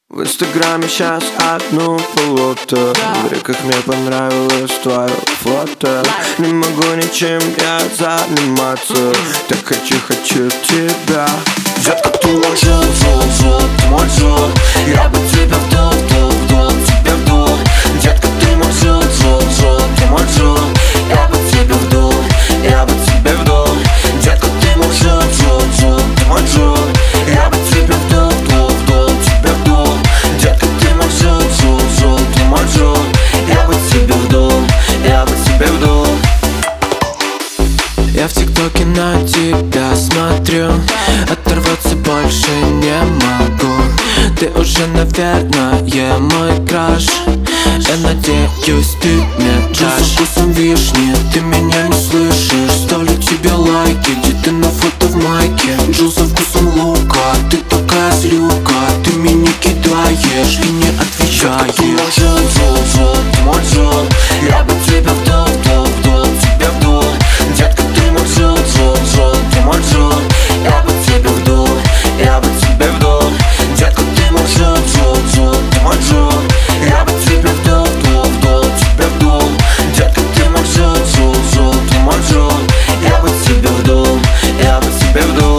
В инстаграме сейчас одну полото. В реках мне понравилось твое фото. Не могу ничем я заниматься. Так хочу тебя. Детка, ты мой жил, ты мой жил. Я бы тебя вдул, тебе вдул. Детка, ты мой жил, ты мой жил. Я бы тебя вдул, тебе вдул. Детка, ты мой жил, ты мой жил. Я бы тебя вдул, тебе вдул. Детка, ты мой жил, ты мой жил. Я бы тебя вдул, тебе вдул. Я в ТикТоке на тебя смотрю, оторваться больше не могу. Ты уже, наверное, мой краш. Я надеюсь, ты мне дашь. Со вкусом вишни, ты меня не слышишь. Ставлю тебе лайки, где ты на фото в майке. Джул со вкусом лука, ты такая злюка. Ты меня кидаешь и не отвечаешь. Ты мой жил, ты мой жил. Я бы тебя вдул, тебе вдул. Детка, ты мой жил, ты мой жил. Я бы тебя вдул, тебе вдул. Детка, ты мой жил, ты мой жил. Я бы тебя вдул, тебе вдул. Детка, ты мой жил, ты мой жил. Я бы тебя вдул, тебе вдул.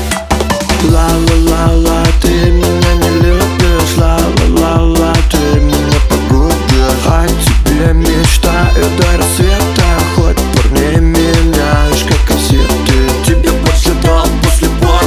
Ла-ла-ла-ла, ты меня не любишь. Ла-ла-ла-ла, ты меня погубишь. О тебе мечтаю до рассвета. Хоть парней меняешь, как кассеты. Тебе больше дал после пар.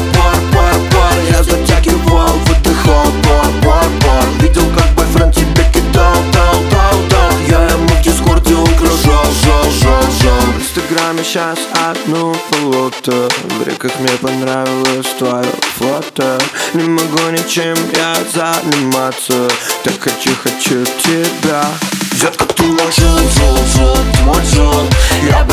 Я затягивал, выдыхал, пар. Видел, как бойфренд тебя кидал, дал. Я ему в дискорде угрожал, жал. В инстаграме сейчас одну полото. В реках мне понравилось твое фото. Не могу ничем я заниматься. Так хочу тебя. Детка, ты мой жил, ты мой жил. Я бы